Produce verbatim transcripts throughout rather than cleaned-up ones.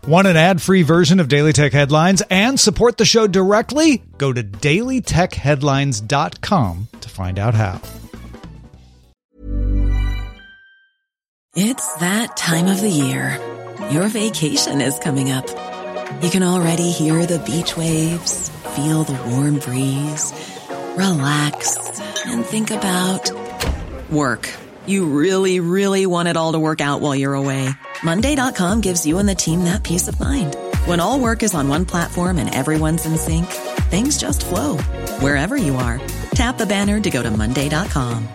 Want an ad-free version of Daily Tech Headlines and support the show directly? Go to daily tech headlines dot com to find out how. It's that time of the year. Your vacation is coming up. You can already hear the beach waves, feel the warm breeze, relax, and think about work. You really, really want it all to work out while you're away. Monday dot com gives you and the team that peace of mind. When all work is on one platform and everyone's in sync, things just flow. Wherever you are, tap the banner to go to monday dot com.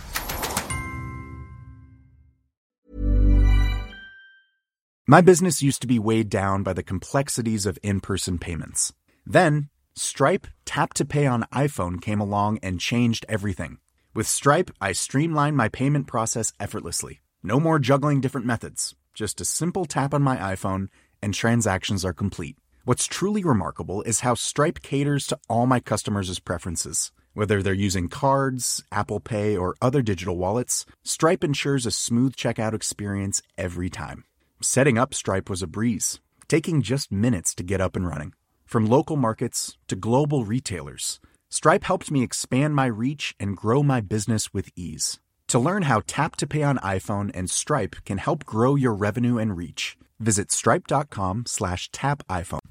My business used to be weighed down by the complexities of in-person payments. Then, Stripe Tap to Pay on iPhone came along and changed everything. With Stripe, I streamlined my payment process effortlessly. No more juggling different methods. Just a simple tap on my iPhone, and transactions are complete. What's truly remarkable is how Stripe caters to all my customers' preferences. Whether they're using cards, Apple Pay, or other digital wallets, Stripe ensures a smooth checkout experience every time. Setting up Stripe was a breeze, taking just minutes to get up and running. From local markets to global retailers, Stripe helped me expand my reach and grow my business with ease. To learn how Tap to Pay on iPhone and Stripe can help grow your revenue and reach, visit stripe.com slash tap iPhone.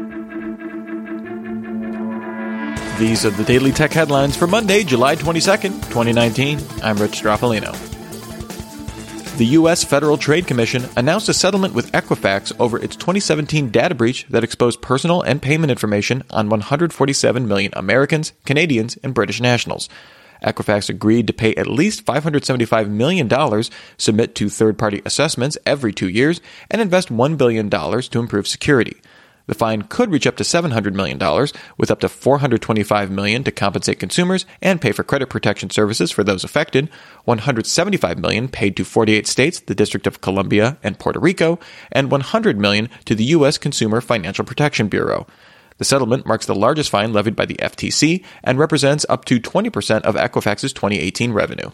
These are the Daily Tech Headlines for Monday, July twenty-second, twenty nineteen. I'm Rich Straffolino. The U S Federal Trade Commission announced a settlement with Equifax over its twenty seventeen data breach that exposed personal and payment information on one hundred forty-seven million Americans, Canadians, and British nationals. Equifax agreed to pay at least five hundred seventy-five million dollars, submit to third-party assessments every two years, and invest one billion dollars to improve security. The fine could reach up to seven hundred million dollars, with up to four hundred twenty-five million dollars to compensate consumers and pay for credit protection services for those affected, one hundred seventy-five million dollars paid to forty-eight states, the District of Columbia, and Puerto Rico, and one hundred million dollars to the U S Consumer Financial Protection Bureau. The settlement marks the largest fine levied by the F T C and represents up to twenty percent of Equifax's twenty eighteen revenue.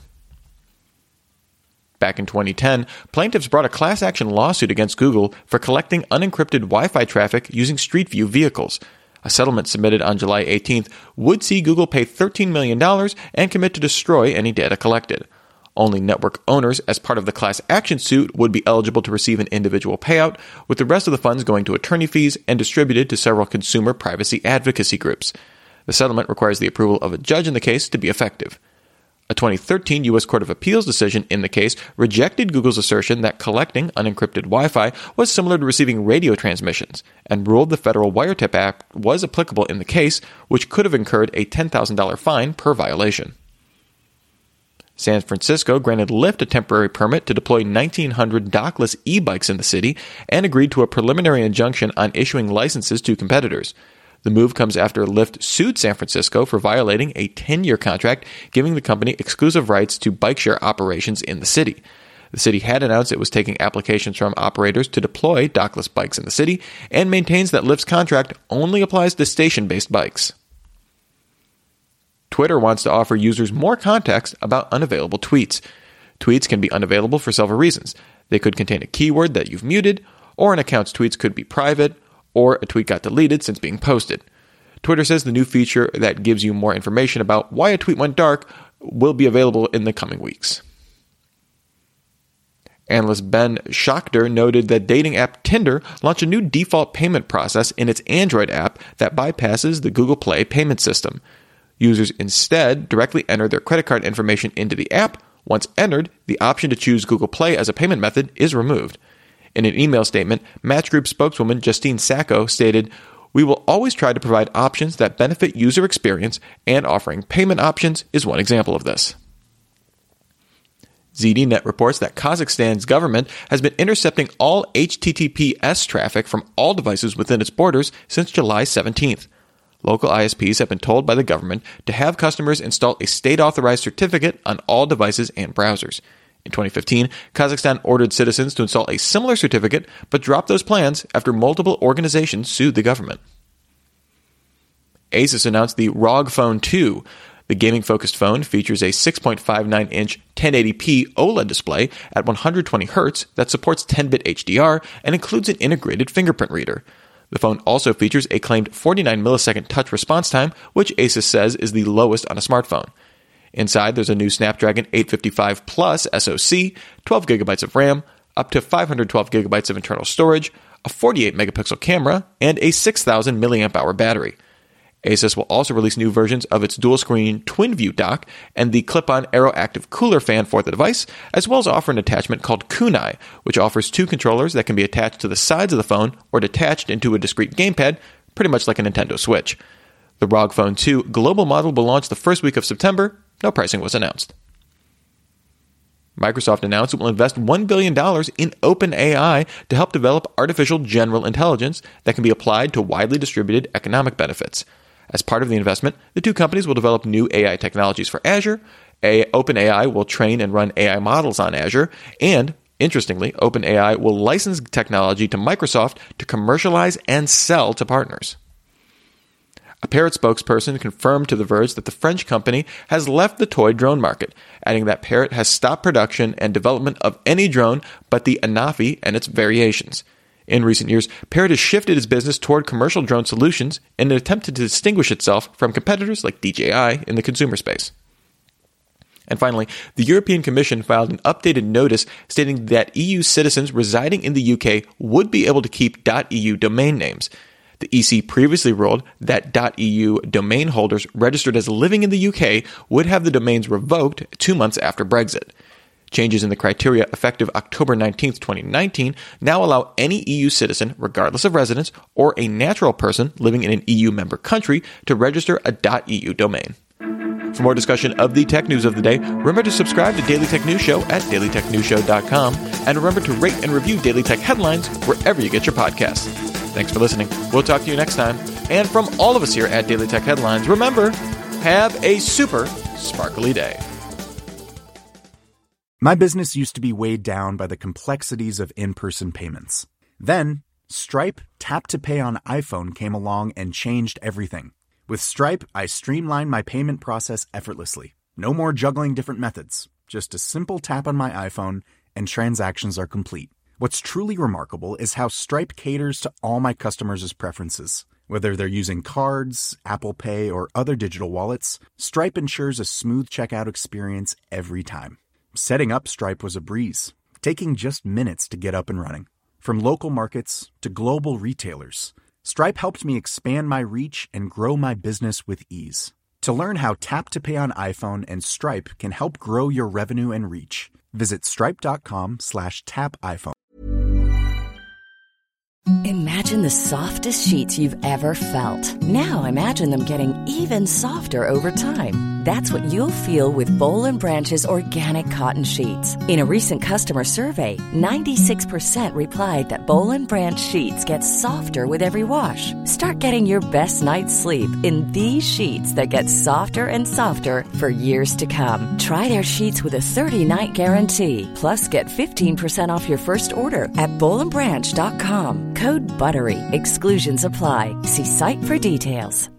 Back in twenty ten, plaintiffs brought a class action lawsuit against Google for collecting unencrypted Wi-Fi traffic using Street View vehicles. A settlement submitted on July eighteenth would see Google pay thirteen million dollars and commit to destroy any data collected. Only network owners, as part of the class action suit, would be eligible to receive an individual payout, with the rest of the funds going to attorney fees and distributed to several consumer privacy advocacy groups. The settlement requires the approval of a judge in the case to be effective. A twenty thirteen U S Court of Appeals decision in the case rejected Google's assertion that collecting unencrypted Wi-Fi was similar to receiving radio transmissions, and ruled the Federal Wiretap Act was applicable in the case, which could have incurred a ten thousand dollars fine per violation. San Francisco granted Lyft a temporary permit to deploy nineteen hundred dockless e-bikes in the city and agreed to a preliminary injunction on issuing licenses to competitors. The move comes after Lyft sued San Francisco for violating a ten-year contract giving the company exclusive rights to bike share operations in the city. The city had announced it was taking applications from operators to deploy dockless bikes in the city and maintains that Lyft's contract only applies to station-based bikes. Twitter wants to offer users more context about unavailable tweets. Tweets can be unavailable for several reasons. They could contain a keyword that you've muted, or an account's tweets could be private, or a tweet got deleted since being posted. Twitter says the new feature that gives you more information about why a tweet went dark will be available in the coming weeks. Analyst Ben Schachter noted that dating app Tinder launched a new default payment process in its Android app that bypasses the Google Play payment system. Users instead directly enter their credit card information into the app. Once entered, the option to choose Google Play as a payment method is removed. In an email statement, Match Group spokeswoman Justine Sacco stated, "We will always try to provide options that benefit user experience, and offering payment options is one example of this." Z D Net reports that Kazakhstan's government has been intercepting all H T T P S traffic from all devices within its borders since July seventeenth. Local I S Ps have been told by the government to have customers install a state-authorized certificate on all devices and browsers. In twenty fifteen, Kazakhstan ordered citizens to install a similar certificate, but dropped those plans after multiple organizations sued the government. Asus announced the R O G Phone two. The gaming-focused phone features a six point five nine inch ten eighty p OLED display at one hundred twenty hertz that supports ten bit H D R and includes an integrated fingerprint reader. The phone also features a claimed forty-nine millisecond touch response time, which Asus says is the lowest on a smartphone. Inside, there's a new Snapdragon eight fifty-five Plus S O C, twelve gigabytes of RAM, up to five hundred twelve gigabytes of internal storage, a forty-eight megapixel camera, and a six thousand milliamp hour battery. Asus will also release new versions of its dual-screen twin-view dock and the clip-on Aeroactive cooler fan for the device, as well as offer an attachment called Kunai, which offers two controllers that can be attached to the sides of the phone or detached into a discrete gamepad, pretty much like a Nintendo Switch. The R O G Phone two global model will launch the first week of September. No pricing was announced. Microsoft announced it will invest one billion dollars in OpenAI to help develop artificial general intelligence that can be applied to widely distributed economic benefits. As part of the investment, the two companies will develop new A I technologies for Azure. A- OpenAI will train and run A I models on Azure. And, interestingly, OpenAI will license technology to Microsoft to commercialize and sell to partners. A Parrot spokesperson confirmed to The Verge that the French company has left the toy drone market, adding that Parrot has stopped production and development of any drone but the Anafi and its variations. In recent years, Parrot has shifted its business toward commercial drone solutions in an attempt to distinguish itself from competitors like D J I in the consumer space. And finally, the European Commission filed an updated notice stating that E U citizens residing in the U K would be able to keep .eu domain names. The E C previously ruled that .eu domain holders registered as living in the U K would have the domains revoked two months after Brexit. Changes in the criteria effective October nineteenth, twenty nineteen now allow any E U citizen, regardless of residence, or a natural person living in an E U member country to register a .eu domain. For more discussion of the tech news of the day, remember to subscribe to Daily Tech News Show at daily tech news show dot com, and remember to rate and review Daily Tech Headlines wherever you get your podcasts. Thanks for listening. We'll talk to you next time. And from all of us here at Daily Tech Headlines, remember, have a super sparkly day. My business used to be weighed down by the complexities of in-person payments. Then, Stripe Tap to Pay on iPhone came along and changed everything. With Stripe, I streamlined my payment process effortlessly. No more juggling different methods. Just a simple tap on my iPhone, and transactions are complete. What's truly remarkable is how Stripe caters to all my customers' preferences. Whether they're using cards, Apple Pay, or other digital wallets, Stripe ensures a smooth checkout experience every time. Setting up Stripe was a breeze, taking just minutes to get up and running. From local markets to global retailers, Stripe helped me expand my reach and grow my business with ease. To learn how Tap to Pay on iPhone and Stripe can help grow your revenue and reach, visit stripe.com slash tap iPhone. Imagine the softest sheets you've ever felt. Now imagine them getting even softer over time. That's what you'll feel with Boll and Branch's organic cotton sheets. In a recent customer survey, ninety-six percent replied that Boll and Branch sheets get softer with every wash. Start getting your best night's sleep in these sheets that get softer and softer for years to come. Try their sheets with a thirty-night guarantee. Plus, get fifteen percent off your first order at boll and branch dot com. Code BUTTERY. Exclusions apply. See site for details.